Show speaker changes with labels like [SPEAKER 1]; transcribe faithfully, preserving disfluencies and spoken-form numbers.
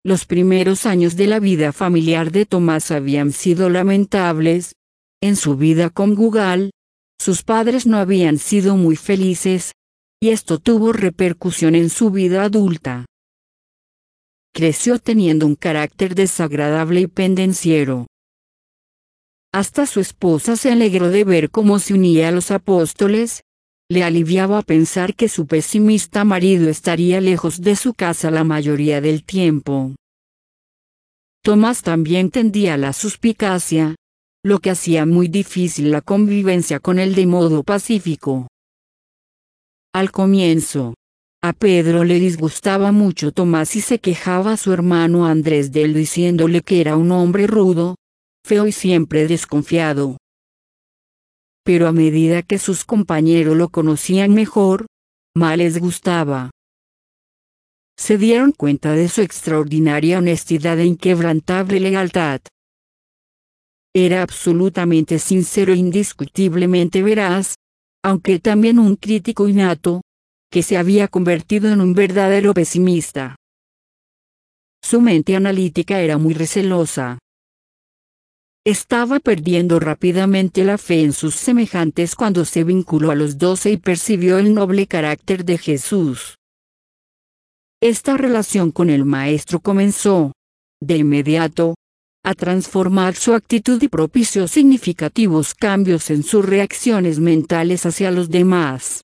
[SPEAKER 1] Los primeros años de la vida familiar de Tomás habían sido lamentables. En su vida conyugal, sus padres no habían sido muy felices, y esto tuvo repercusión en su vida adulta. Creció teniendo un carácter desagradable y pendenciero. Hasta su esposa se alegró de ver cómo se unía a los apóstoles. Le aliviaba pensar que su pesimista marido estaría lejos de su casa la mayoría del tiempo. Tomás también tendía a la suspicacia, lo que hacía muy difícil la convivencia con él de modo pacífico. Al comienzo, a Pedro le disgustaba mucho Tomás y se quejaba a su hermano Andrés de él diciéndole que era un hombre rudo, feo y siempre desconfiado. Pero a medida que sus compañeros lo conocían mejor, más les gustaba. Se dieron cuenta de su extraordinaria honestidad e inquebrantable lealtad. Era absolutamente sincero e indiscutiblemente veraz, aunque también un crítico innato, que se había convertido en un verdadero pesimista. Su mente analítica era muy recelosa. Estaba perdiendo rápidamente la fe en sus semejantes cuando se vinculó a los doce y percibió el noble carácter de Jesús. Esta relación con el Maestro comenzó, de inmediato, a transformar su actitud y propició significativos cambios en sus reacciones mentales hacia los demás.